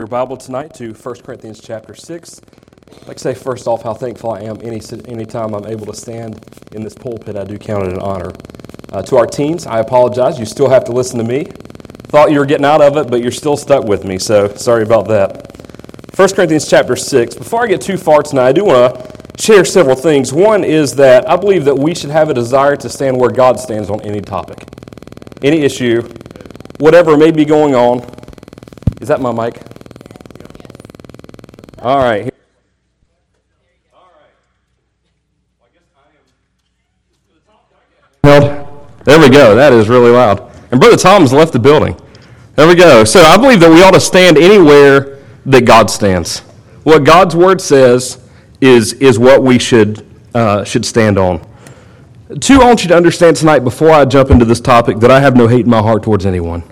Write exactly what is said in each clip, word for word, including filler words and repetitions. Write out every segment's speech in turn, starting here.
Your Bible tonight to First Corinthians chapter six. I'd like to say first off how thankful I am any anytime I'm able to stand in this pulpit. I do count it an honor. Uh, to our teens, I apologize. You still have to listen to me. Thought you were getting out of it, but you're still stuck with me, so sorry about that. First Corinthians chapter six. Before I get too far tonight, I do want to share several things. One is that I believe that we should have a desire to stand where God stands on any topic, any issue, whatever may be going on. Is that my mic? All right. There we go. That is really loud. And Brother Tom's left the building. There we go. So I believe that we ought to stand anywhere that God stands. What God's Word says is is what we should uh, should stand on. Two, I want you to understand tonight, before I jump into this topic, that I have no hate in my heart towards anyone.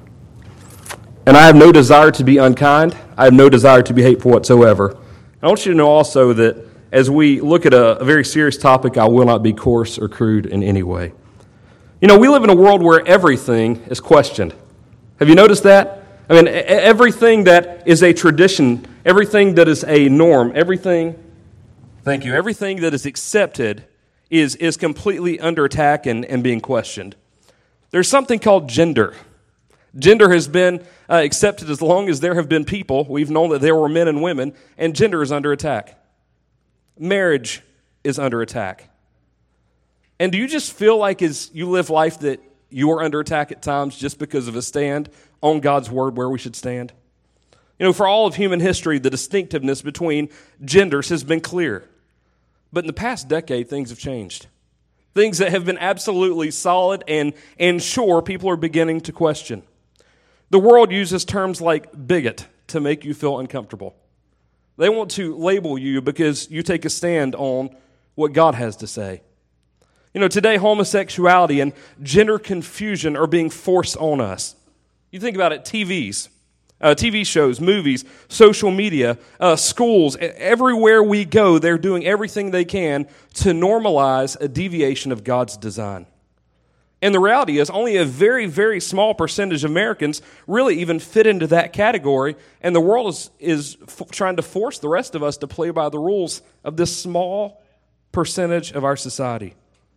And I have no desire to be unkind. I have no desire to be hateful whatsoever. I want you to know also that as we look at a, a very serious topic, I will not be coarse or crude in any way. You know, we live in a world where everything is questioned. Have you noticed that? I mean, everything that is a tradition, everything that is a norm, everything, thank you, everything that is accepted is, is completely under attack and, and being questioned. There's something called gender. Gender has been uh, accepted as long as there have been people. We've known that there were men and women, and gender is under attack. Marriage is under attack. And do you just feel like as you live life that you are under attack at times just because of a stand on God's Word where we should stand? You know, for all of human history, the distinctiveness between genders has been clear. But in the past decade, things have changed. Things that have been absolutely solid and, and sure, people are beginning to question. The world uses terms like bigot to make you feel uncomfortable. They want to label you because you take a stand on what God has to say. You know, today homosexuality and gender confusion are being forced on us. You think about it, T Vs, uh, T V shows, movies, social media, uh, schools, everywhere we go, they're doing everything they can to normalize a deviation of God's design. And the reality is only a very, very small percentage of Americans really even fit into that category, and the world is, is f- trying to force the rest of us to play by the rules of this small percentage of our society.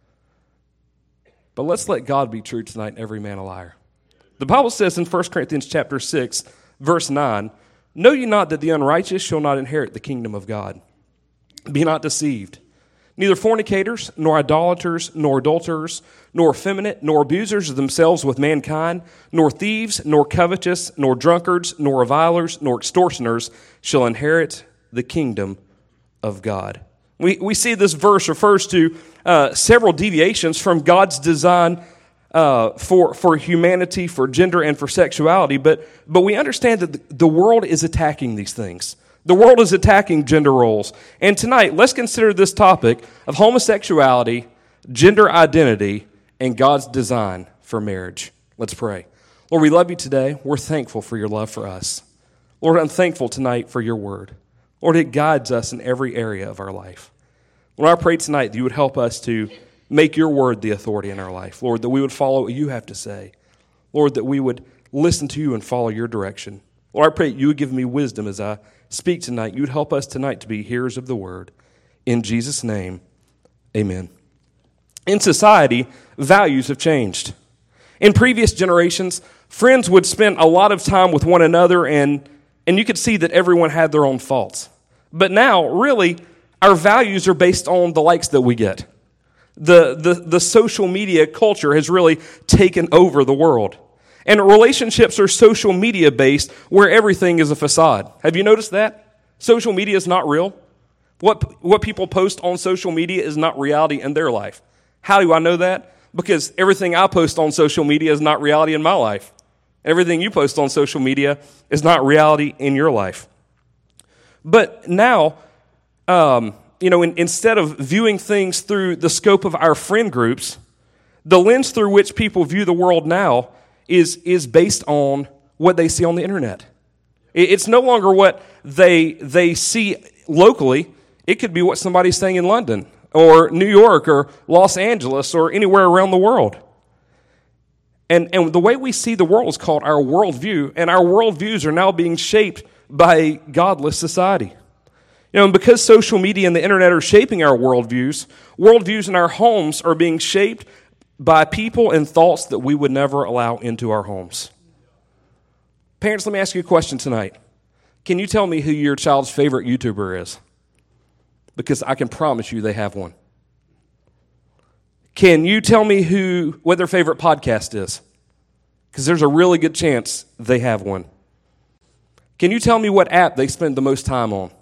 But let's let God be true tonight and every man a liar. The Bible says in First Corinthians chapter six, verse nine, "Know ye not that the unrighteous shall not inherit the kingdom of God? Be not deceived. Neither fornicators, nor idolaters, nor adulterers, nor effeminate, nor abusers of themselves with mankind, nor thieves, nor covetous, nor drunkards, nor revilers, nor extortioners shall inherit the kingdom of God." We we see this verse refers to uh, several deviations from God's design uh, for for humanity, for gender, and for sexuality. But but we understand that the world is attacking these things. The world is attacking gender roles. And tonight, let's consider this topic of homosexuality, gender identity, and God's design for marriage. Let's pray. Lord, we love you today. We're thankful for your love for us. Lord, I'm thankful tonight for your word. Lord, it guides us in every area of our life. Lord, I pray tonight that you would help us to make your word the authority in our life. Lord, that we would follow what you have to say. Lord, that we would listen to you and follow your direction. Lord, I pray that you would give me wisdom as I speak tonight. You would help us tonight to be hearers of the word. In Jesus' name, amen. In society, values have changed. In previous generations, friends would spend a lot of time with one another, and, and you could see that everyone had their own faults. But now, really, our values are based on the likes that we get. The, the, the social media culture has really taken over the world. And relationships are social media based, where everything is a facade. Have you noticed that? Social media is not real. What, what people post on social media is not reality in their life. How do I know that? Because everything I post on social media is not reality in my life. Everything you post on social media is not reality in your life. But now, um, you know, in, instead of viewing things through the scope of our friend groups, the lens through which people view the world now is is based on what they see on the internet. It's no longer what they they see locally. It could be what somebody's saying in London or New York or Los Angeles or anywhere around the world. And, and the way we see the world is called our worldview, and our worldviews are now being shaped by a godless society. You know, and because social media and the internet are shaping our worldviews, worldviews in our homes are being shaped by people and thoughts that we would never allow into our homes. Parents, let me ask you a question tonight. Can you tell me who your child's favorite YouTuber is? Because I can promise you they have one. Can you tell me who what their favorite podcast is? Because there's a really good chance they have one. Can you tell me what app they spend the most time on?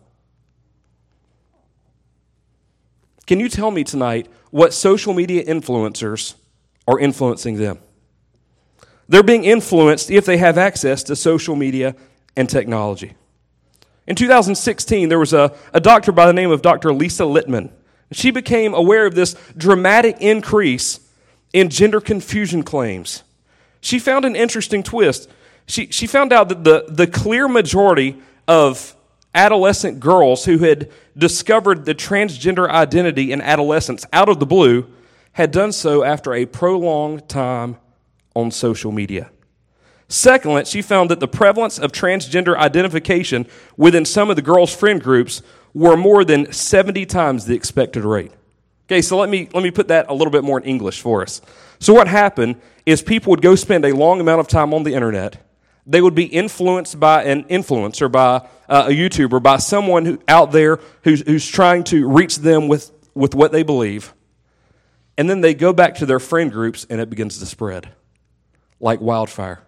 Can you tell me tonight what social media influencers are influencing them? They're being influenced if they have access to social media and technology. In two thousand sixteen, there was a, a doctor by the name of Doctor Lisa Littman. She became aware of this dramatic increase in gender confusion claims. She found an interesting twist. She, she found out that the, the clear majority of adolescent girls who had discovered the transgender identity in adolescence out of the blue had done so after a prolonged time on social media. Second, she found that the prevalence of transgender identification within some of the girls' friend groups were more than seventy times the expected rate. Okay, so let me let me put that a little bit more in English for us. So what happened is people would go spend a long amount of time on the internet. They would be influenced by an influencer, by uh, a YouTuber, by someone who, out there who's, who's trying to reach them with, with what they believe. And then they go back to their friend groups and it begins to spread like wildfire.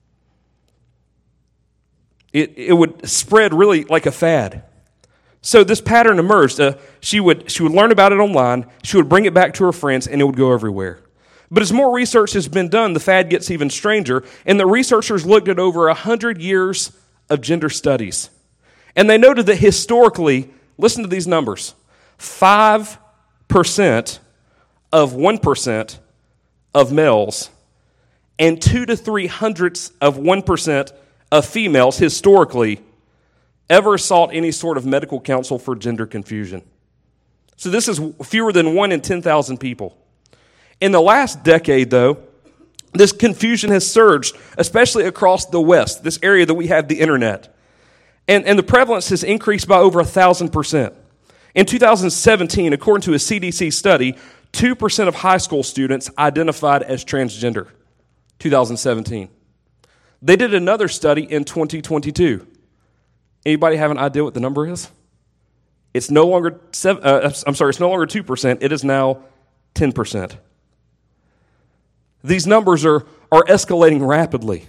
It, it would spread really like a fad. So this pattern emerged. Uh, she would she would learn about it online. She would bring it back to her friends, and it would go everywhere. But as more research has been done, the fad gets even stranger, and the researchers looked at over one hundred years of gender studies. And they noted that historically, listen to these numbers, five percent of one percent of males and two to three hundredths of one percent of females historically ever sought any sort of medical counsel for gender confusion. So this is fewer than one in ten thousand people. In the last decade, though, this confusion has surged, especially across the West, this area that we have the internet. And, and the prevalence has increased by over one thousand percent. In two thousand seventeen, according to a C D C study, two percent of high school students identified as transgender. two thousand seventeen. They did another study in twenty twenty-two. Anybody have an idea what the number is? It's no longer seven, uh, I'm sorry, it's no longer two percent. It is now ten percent. These numbers are, are escalating rapidly.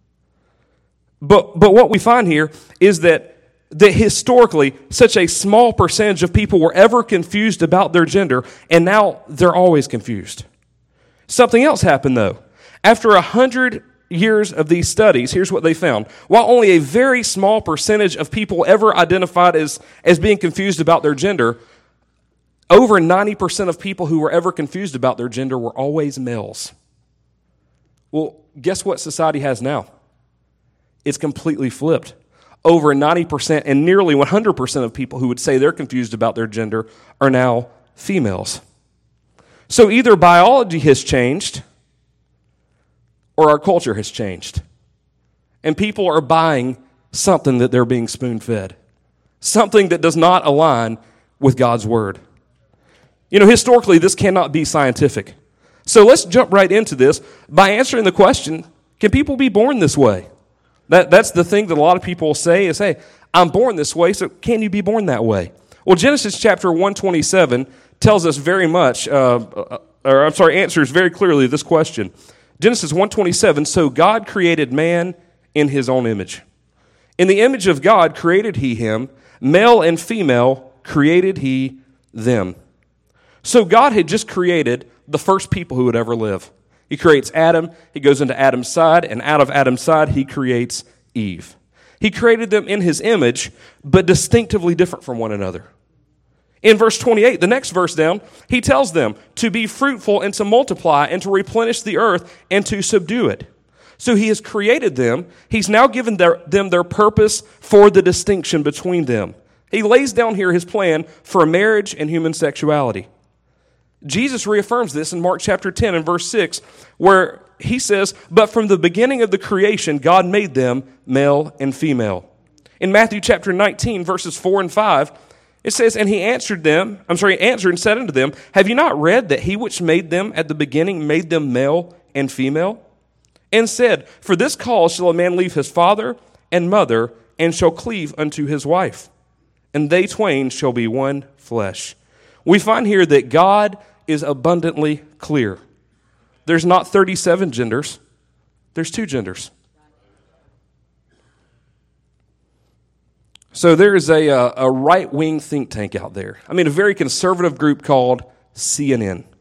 But but what we find here is that, that historically, such a small percentage of people were ever confused about their gender, and now they're always confused. Something else happened, though. After a hundred years of these studies, here's what they found. While only a very small percentage of people ever identified as, as being confused about their gender, over ninety percent of people who were ever confused about their gender were always males. Well, guess what society has now? It's completely flipped. Over ninety percent and nearly one hundred percent of people who would say they're confused about their gender are now females. So either biology has changed or our culture has changed. And people are buying something that they're being spoon-fed. Something that does not align with God's word. You know, historically, this cannot be scientific. So let's jump right into this by answering the question, can people be born this way? That, that's the thing that a lot of people say is, hey, I'm born this way, so can you be born that way? Well, Genesis chapter one twenty-seven tells us very much, uh, or I'm sorry, answers very clearly this question. Genesis one twenty-seven, so God created man in his own image. In the image of God created he him, male and female created he them. So God had just created the first people who would ever live. He creates Adam, he goes into Adam's side, and out of Adam's side he creates Eve. He created them in his image, but distinctively different from one another. In verse twenty-eight, the next verse down, he tells them to be fruitful and to multiply and to replenish the earth and to subdue it. So he has created them. He's now given their, them their purpose for the distinction between them. He lays down here his plan for marriage and human sexuality. Jesus reaffirms this in Mark chapter ten and verse six, where he says, but from the beginning of the creation, God made them male and female. In Matthew chapter nineteen, verses four and five, it says, And he answered them, I'm sorry, answered and said unto them, Have you not read that he which made them at the beginning made them male and female? And said, For this cause shall a man leave his father and mother, and shall cleave unto his wife, and they twain shall be one flesh. We find here that God is abundantly clear. There's not thirty-seven genders. There's two genders. So there is a, a, a right-wing think tank out there. I mean, a very conservative group called C N N.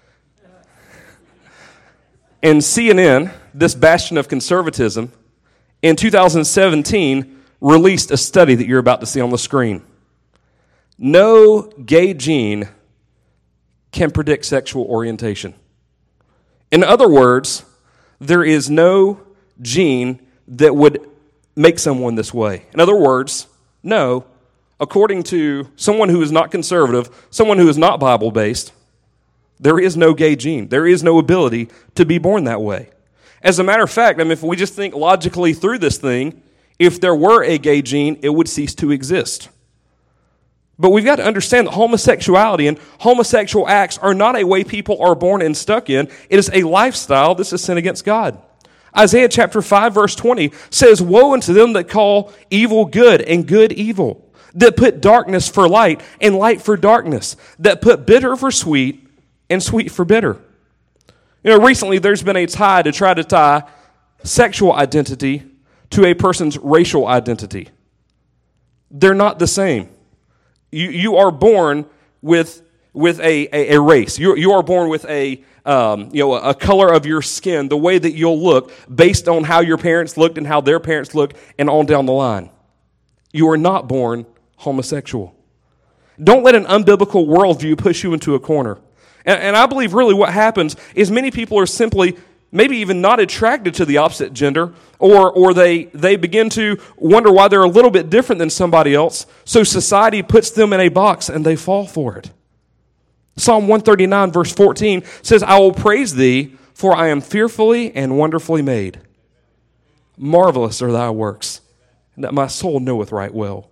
And C N N, this bastion of conservatism, in two thousand seventeen released a study that you're about to see on the screen. No gay gene can predict sexual orientation. In other words, there is no gene that would make someone this way. In other words, no, according to someone who is not conservative, someone who is not Bible-based, there is no gay gene. There is no ability to be born that way. As a matter of fact, I mean, if we just think logically through this thing, if there were a gay gene, it would cease to exist. But we've got to understand that homosexuality and homosexual acts are not a way people are born and stuck in. It is a lifestyle. This is sin against God. Isaiah chapter five, verse twenty says, Woe unto them that call evil good and good evil, that put darkness for light and light for darkness, that put bitter for sweet and sweet for bitter. You know, recently there's been a tie to try to tie sexual identity to a person's racial identity. They're not the same. You you are born with with a, a, a race. You you are born with a um, you know a color of your skin, the way that you'll look based on how your parents looked and how their parents looked, and on down the line. You are not born homosexual. Don't let an unbiblical worldview push you into a corner. And, and I believe really what happens is many people are simply maybe even not attracted to the opposite gender, or or they, they begin to wonder why they're a little bit different than somebody else, so society puts them in a box and they fall for it. Psalm one thirty-nine verse fourteen says, I will praise thee, for I am fearfully and wonderfully made. Marvelous are thy works, and that my soul knoweth right well.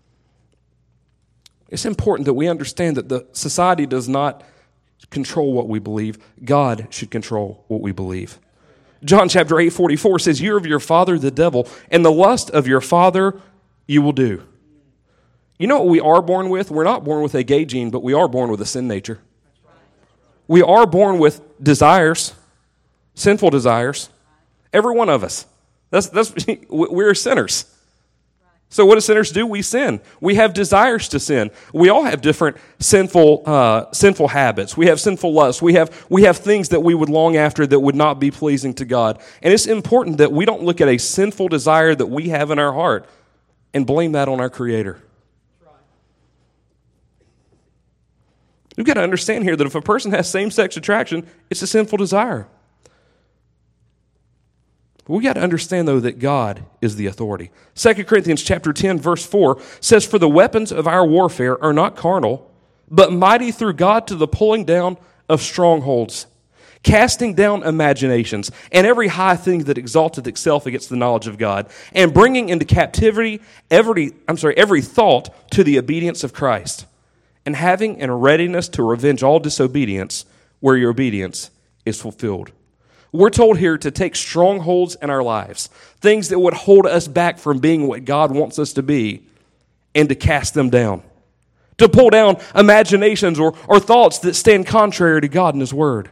It's important that we understand that the society does not control what we believe. God should control what we believe. John chapter eight forty-four says, You're of your father the devil, and the lust of your father you will do. You know what we are born with? We're not born with a gay gene, but we are born with a sin nature. We are born with desires, sinful desires. Every one of us. That's that's we're sinners. So what do sinners do? We sin. We have desires to sin. We all have different sinful uh, sinful habits. We have sinful lusts. We have we have things that we would long after that would not be pleasing to God. And it's important that we don't look at a sinful desire that we have in our heart and blame that on our Creator. You've got to understand here that if a person has same-sex attraction, it's a sinful desire. We got to understand, though, that God is the authority. Second Corinthians chapter ten, verse four says, For the weapons of our warfare are not carnal, but mighty through God to the pulling down of strongholds, casting down imaginations, and every high thing that exalteth itself against the knowledge of God, and bringing into captivity every, I'm sorry, every thought to the obedience of Christ, and having in readiness to revenge all disobedience where your obedience is fulfilled. We're told here to take strongholds in our lives, things that would hold us back from being what God wants us to be, and to cast them down. To pull down imaginations or, or thoughts that stand contrary to God and His Word.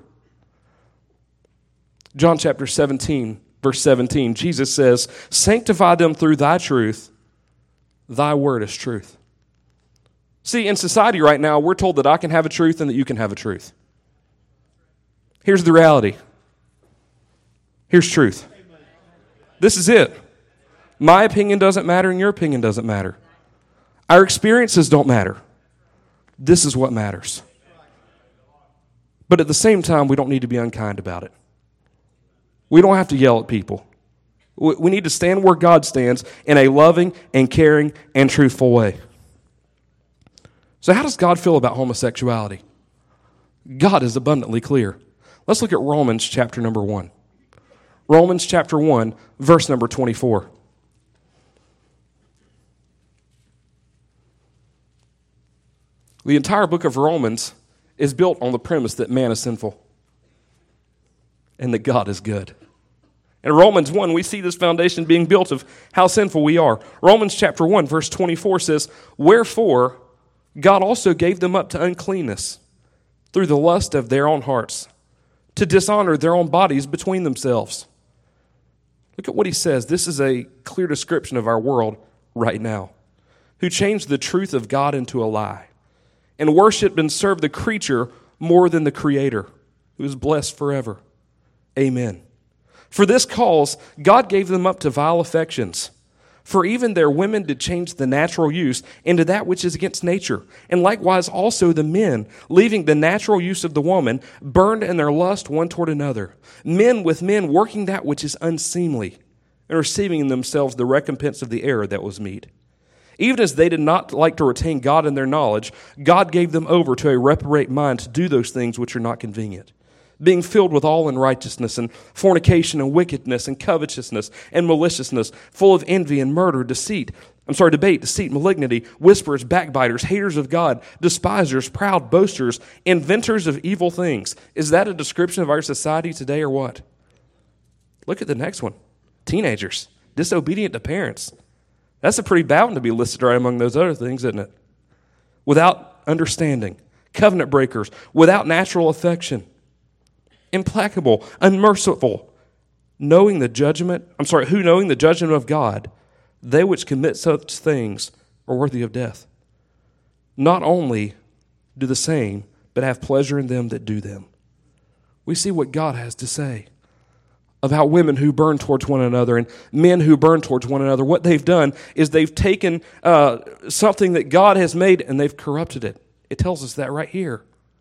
John chapter seventeen, verse seventeen, Jesus says, Sanctify them through thy truth. Thy word is truth. See, in society right now, we're told that I can have a truth and that you can have a truth. Here's the reality. Here's truth. This is it. My opinion doesn't matter and your opinion doesn't matter. Our experiences don't matter. This is what matters. But at the same time, we don't need to be unkind about it. We don't have to yell at people. We need to stand where God stands in a loving and caring and truthful way. So how does God feel about homosexuality? God is abundantly clear. Let's look at Romans chapter number one. Romans chapter one, verse number twenty-four. The entire book of Romans is built on the premise that man is sinful and that God is good. In Romans one, we see this foundation being built of how sinful we are. Romans chapter one, verse twenty-four says, "Wherefore God also gave them up to uncleanness through the lust of their own hearts, to dishonor their own bodies between themselves." Look at what he says. This is a clear description of our world right now. "Who changed the truth of God into a lie, and worshiped and served the creature more than the Creator, who is blessed forever. Amen. For this cause God gave them up to vile affections. For even their women did change the natural use into that which is against nature. And likewise also the men, leaving the natural use of the woman, burned in their lust one toward another. Men with men working that which is unseemly, and receiving in themselves the recompense of the error that was meet. Even as they did not like to retain God in their knowledge, God gave them over to a reprobate mind to do those things which are not convenient, being filled with all unrighteousness and fornication and wickedness and covetousness and maliciousness, full of envy and murder, deceit, I'm sorry, debate, deceit, malignity, whisperers, backbiters, haters of God, despisers, proud, boasters, inventors of evil things." Is that a description of our society today or what? Look at the next one. Teenagers, disobedient to parents. That's a pretty bad one to be listed right among those other things, isn't it? Without understanding, covenant breakers, without natural affection, implacable, unmerciful, knowing the judgment, I'm sorry, who knowing the judgment of God, they which commit such things are worthy of death. Not only do the same, but have pleasure in them that do them. We see what God has to say about women who burn towards one another and men who burn towards one another. What they've done is they've taken uh, something that God has made and they've corrupted it. It tells us that right here.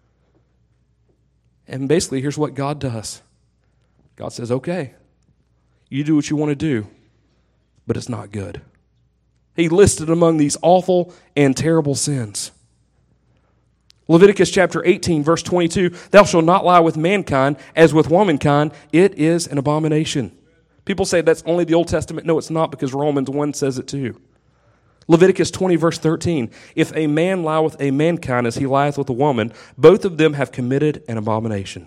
And basically, here's what God does. God says, okay, you do what you want to do, but it's not good. He listed among these awful and terrible sins. Leviticus chapter eighteen, verse twenty-two, "Thou shalt not lie with mankind as with womankind. It is an abomination." People say that's only the Old Testament. No, it's not, because Romans one says it too. Leviticus twenty, verse thirteen, "If a man lie with a mankind as he lieth with a woman, both of them have committed an abomination."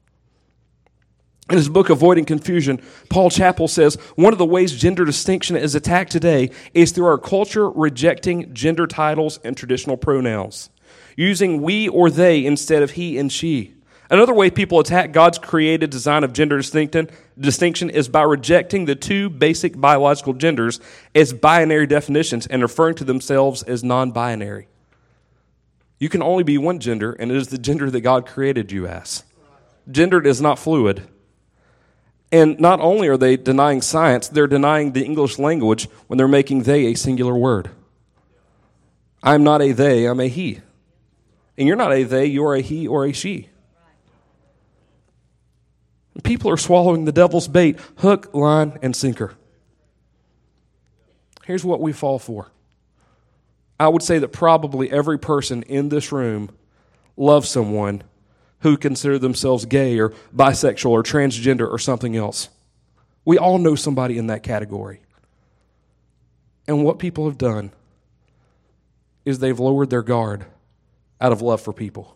In his book, Avoiding Confusion, Paul Chappell says, "One of the ways gender distinction is attacked today is through our culture rejecting gender titles and traditional pronouns, using we or they instead of he and she. Another way people attack God's created design of gender distinction is by rejecting the two basic biological genders as binary definitions and referring to themselves as non-binary. You can only be one gender, and it is the gender that God created you as. Gender is not fluid. And not only are they denying science, they're denying the English language when they're making they a singular word. I'm not a they, I'm a he. And you're not a they, you're a he or a she. People are swallowing the devil's bait, hook, line, and sinker. Here's what we fall for. I would say that probably every person in this room loves someone who consider themselves gay or bisexual or transgender or something else. We all know somebody in that category. And what people have done is they've lowered their guard out of love for people.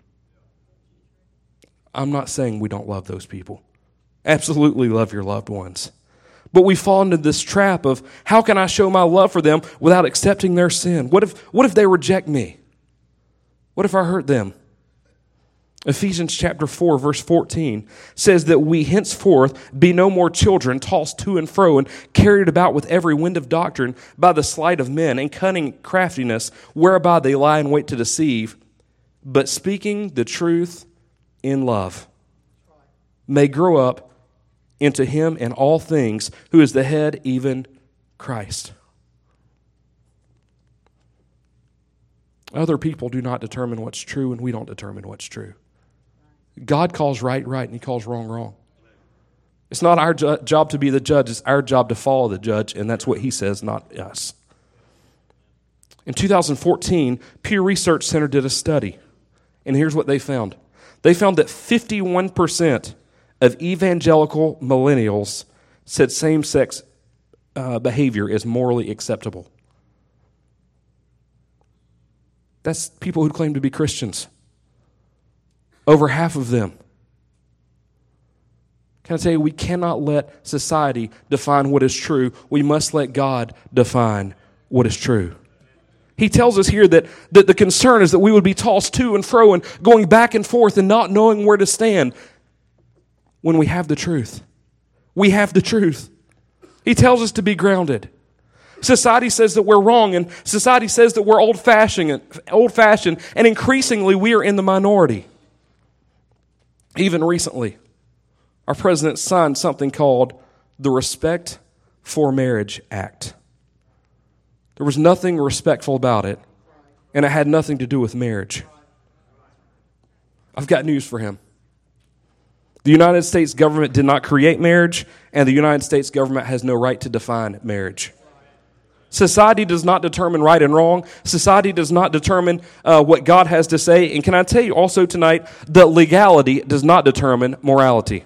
I'm not saying we don't love those people. Absolutely love your loved ones. But we fall into this trap of, how can I show my love for them without accepting their sin? What if, what if they reject me? What if I hurt them? Ephesians chapter four, verse fourteen says that we henceforth be no more children, tossed to and fro and carried about with every wind of doctrine by the sleight of men and cunning craftiness, whereby they lie in wait to deceive, but speaking the truth in love, may grow up into him in all things, who is the head, even Christ. Other people do not determine what's true, and we don't determine what's true. God calls right, right, and he calls wrong, wrong. It's not our jo- job to be the judge. It's our job to follow the judge, and that's what he says, not us. In two thousand fourteen, Pew Research Center did a study, and here's what they found. They found that fifty-one percent of evangelical millennials said same-sex uh, behavior is morally acceptable. That's people who claim to be Christians. Over half of them. Can I tell you, we cannot let society define what is true. We must let God define what is true. He tells us here that, that the concern is that we would be tossed to and fro and going back and forth and not knowing where to stand when we have the truth. We have the truth. He tells us to be grounded. Society says that we're wrong, and society says that we're old-fashioned, old-fashioned, and increasingly we are in the minority. Even recently, our president signed something called the Respect for Marriage Act. There was nothing respectful about it, and it had nothing to do with marriage. I've got news for him. The United States government did not create marriage, and the United States government has no right to define marriage. Society does not determine right and wrong. Society does not determine uh, what God has to say. And can I tell you also tonight that legality does not determine morality.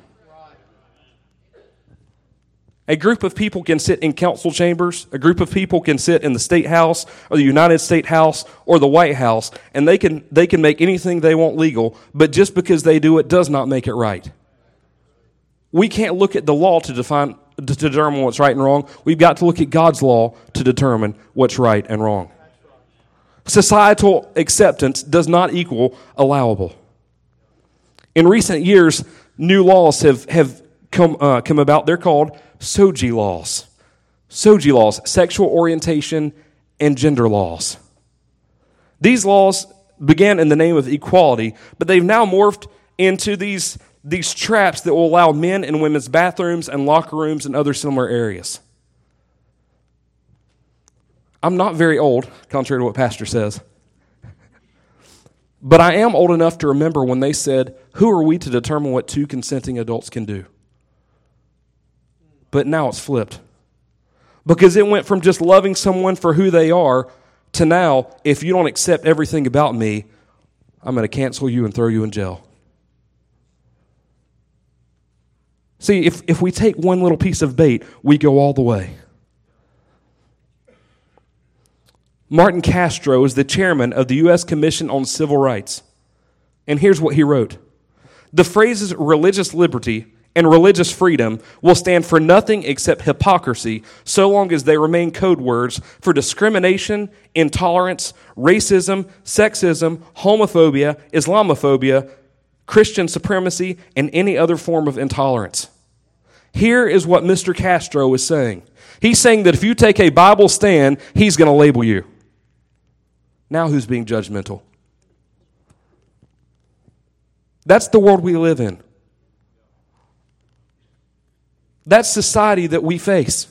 A group of people can sit in council chambers. A group of people can sit in the State House or the United States House or the White House, and they can they can make anything they want legal, but just because they do it does not make it right. We can't look at the law to define to determine what's right and wrong. We've got to look at God's law to determine what's right and wrong. Societal acceptance does not equal allowable. In recent years, new laws have, have come, uh, come about. They're called S O G I laws. S O G I laws, sexual orientation and gender laws. These laws began in the name of equality, but they've now morphed into these These traps that will allow men in women's bathrooms and locker rooms and other similar areas. I'm not very old, contrary to what Pastor says. But I am old enough to remember when they said, who are we to determine what two consenting adults can do? But now it's flipped. Because it went from just loving someone for who they are to now, if you don't accept everything about me, I'm going to cancel you and throw you in jail. See, if, if we take one little piece of bait, we go all the way. Martin Castro is the chairman of the U S Commission on Civil Rights. And here's what he wrote. The phrases religious liberty and religious freedom will stand for nothing except hypocrisy so long as they remain code words for discrimination, intolerance, racism, sexism, homophobia, Islamophobia, Christian supremacy, and any other form of intolerance. Here is what Mister Castro is saying. He's saying that if you take a Bible stand, he's going to label you. Now who's being judgmental? That's the world we live in. That's society that we face.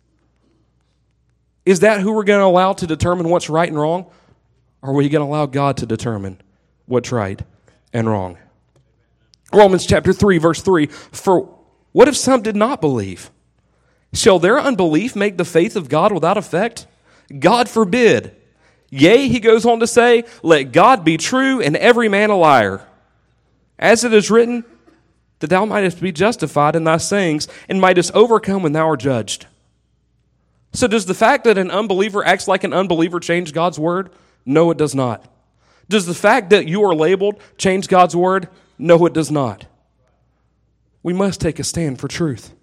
Is that who we're going to allow to determine what's right and wrong? Or are we going to allow God to determine what's right and wrong? Romans chapter three, verse three, for what if some did not believe? Shall their unbelief make the faith of God without effect? God forbid. Yea, he goes on to say, let God be true and every man a liar. As it is written, that thou mightest be justified in thy sayings and mightest overcome when thou art judged. So does the fact that an unbeliever acts like an unbeliever change God's word? No, it does not. Does the fact that you are labeled change God's word? No, it does not. We must take a stand for truth.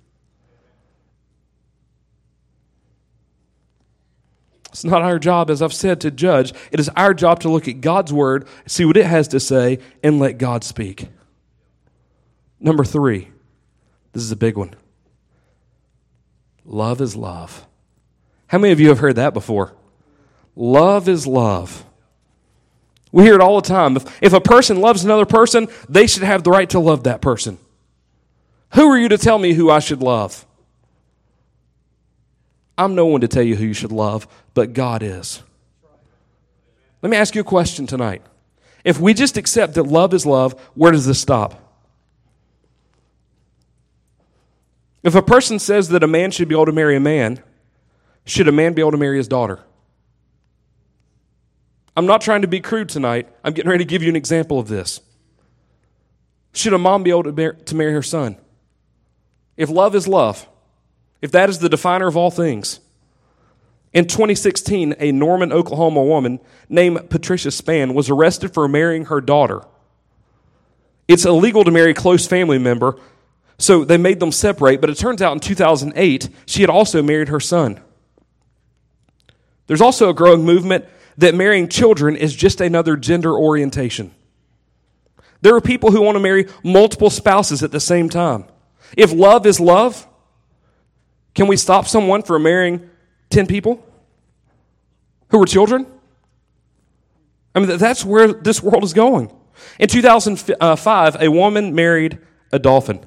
It's not our job, as I've said, to judge. It is our job to look at God's word, see what it has to say, and let God speak. Number three, this is a big one. Love is love. How many of you have heard that before? Love is love. We hear it all the time. If, if a person loves another person, they should have the right to love that person. Who are you to tell me who I should love? I'm no one to tell you who you should love, but God is. Let me ask you a question tonight. If we just accept that love is love, where does this stop? If a person says that a man should be able to marry a man, should a man be able to marry his daughter? I'm not trying to be crude tonight. I'm getting ready to give you an example of this. Should a mom be able to, mar- to marry her son? If love is love, if that is the definer of all things, In twenty sixteen, a Norman, Oklahoma woman named Patricia Spann was arrested for marrying her daughter. It's illegal to marry a close family member, so they made them separate, but it turns out in two thousand eight, she had also married her son. There's also a growing movement that marrying children is just another gender orientation. There are people who want to marry multiple spouses at the same time. If love is love, can we stop someone from marrying ten people who are children? I mean, that's where this world is going. In two thousand five, a woman married a dolphin.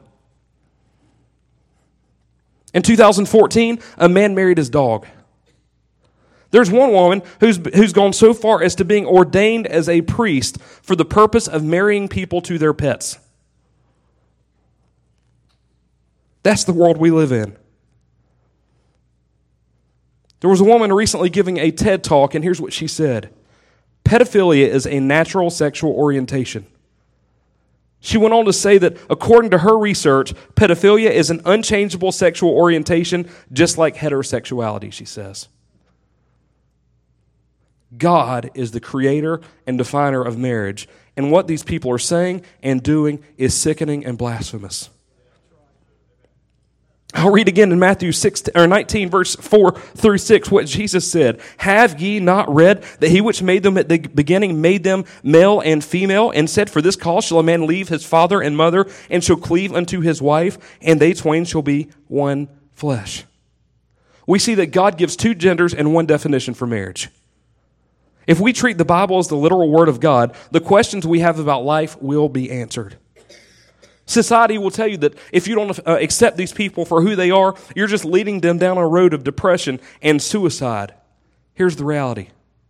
In two thousand fourteen, a man married his dog. There's one woman who's, who's gone so far as to being ordained as a priest for the purpose of marrying people to their pets. That's the world we live in. There was a woman recently giving a TED Talk, and here's what she said. Pedophilia is a natural sexual orientation. She went on to say that, according to her research, pedophilia is an unchangeable sexual orientation, just like heterosexuality, she says. God is the creator and definer of marriage, and what these people are saying and doing is sickening and blasphemous. I'll read again in Matthew six, or nineteen, verse four through six, what Jesus said. Have ye not read that he which made them at the beginning made them male and female, and said, for this cause shall a man leave his father and mother, and shall cleave unto his wife, and they twain shall be one flesh. We see that God gives two genders and one definition for marriage. If we treat the Bible as the literal word of God, the questions we have about life will be answered. Society will tell you that if you don't uh, accept these people for who they are, you're just leading them down a road of depression and suicide. Here's the reality.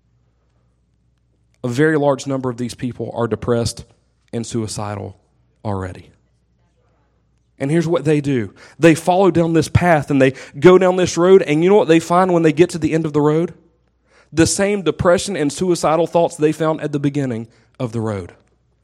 A very large number of these people are depressed and suicidal already. And here's what they do. They follow down this path and they go down this road, and you know what they find when they get to the end of the road? The same depression and suicidal thoughts they found at the beginning of the road.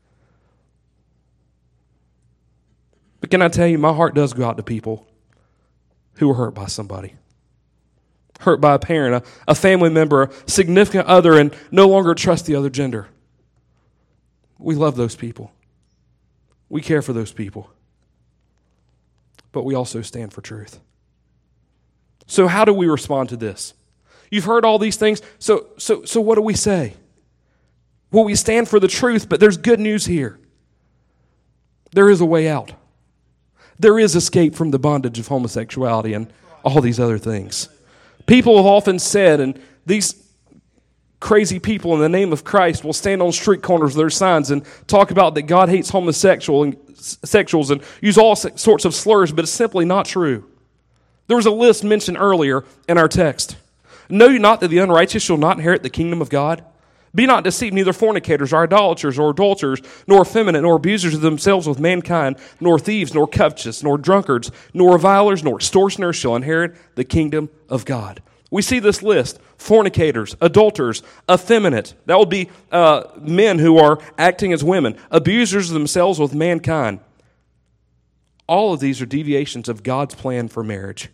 But can I tell you, my heart does go out to people who were hurt by somebody. Hurt by a parent, a, a family member, a significant other, and no longer trust the other gender. We love those people. We care for those people. But we also stand for truth. So how do we respond to this? You've heard all these things, so so so what do we say? Well, we stand for the truth, but there's good news here. There is a way out. There is escape from the bondage of homosexuality and all these other things. People have often said, and these crazy people in the name of Christ will stand on street corners with their signs and talk about that God hates homosexual and sexuals and use all sorts of slurs, but it's simply not true. There was a list mentioned earlier in our text. Know you not that the unrighteous shall not inherit the kingdom of God? Be not deceived, neither fornicators, or idolaters, or adulterers, nor effeminate, nor abusers of themselves with mankind, nor thieves, nor covetous, nor drunkards, nor revilers, nor extortioners shall inherit the kingdom of God. We see this list: fornicators, adulterers, effeminate. That would be uh, men who are acting as women, abusers of themselves with mankind. All of these are deviations of God's plan for marriage.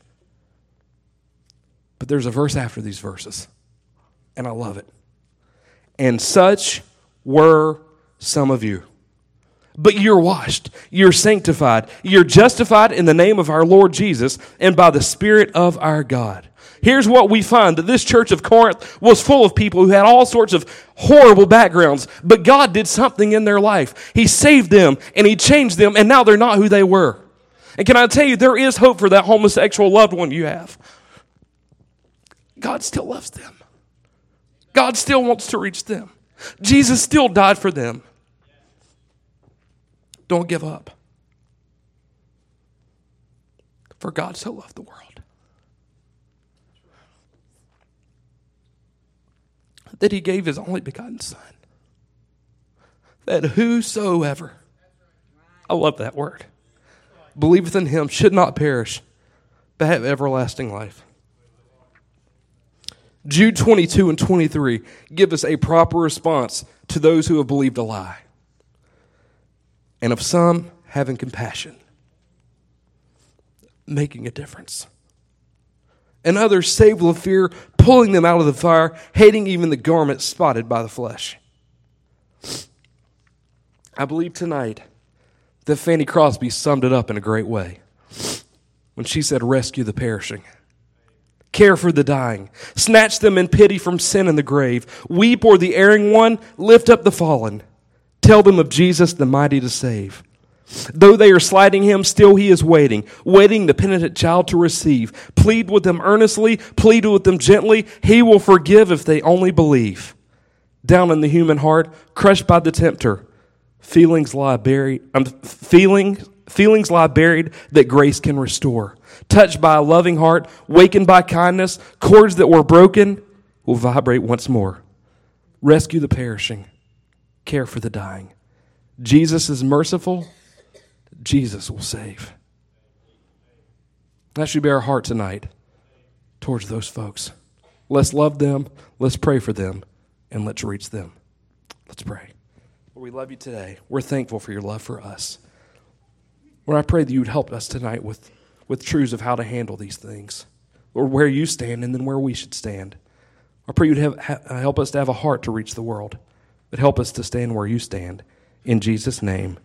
But there's a verse after these verses, and I love it. And such were some of you. But you're washed, you're sanctified, you're justified in the name of our Lord Jesus and by the Spirit of our God. Here's what we find, that this church of Corinth was full of people who had all sorts of horrible backgrounds, but God did something in their life. He saved them and He changed them, and now they're not who they were. And can I tell you, there is hope for that homosexual loved one you have. God still loves them. God still wants to reach them. Jesus still died for them. Don't give up. For God so loved the world that He gave His only begotten Son, that whosoever, I love that word, believeth in Him should not perish, but have everlasting life. Jude twenty-two and twenty-three give us a proper response to those who have believed a lie. And of some, having compassion, making a difference, and others saved with fear, pulling them out of the fire, hating even the garment spotted by the flesh. I believe tonight that Fanny Crosby summed it up in a great way when she said, rescue the perishing, care for the dying, snatch them in pity from sin and the grave, weep o'er the erring one, lift up the fallen, tell them of Jesus the mighty to save. Though they are slighting him, still he is waiting, waiting the penitent child to receive. Plead with them earnestly, plead with them gently. He will forgive if they only believe. Down in the human heart, crushed by the tempter, feelings lie buried. Um, feelings, feelings lie buried that grace can restore. Touched by a loving heart, wakened by kindness, cords that were broken will vibrate once more. Rescue the perishing, care for the dying. Jesus is merciful. Jesus will save. That should be our heart tonight towards those folks. Let's love them, let's pray for them, and let's reach them. Let's pray. Lord, we love you today. We're thankful for your love for us. Lord, I pray that you would help us tonight with, with truths of how to handle these things. Lord, where you stand and then where we should stand. I pray you'd have, ha, help us to have a heart to reach the world, but help us to stand where you stand. In Jesus' name,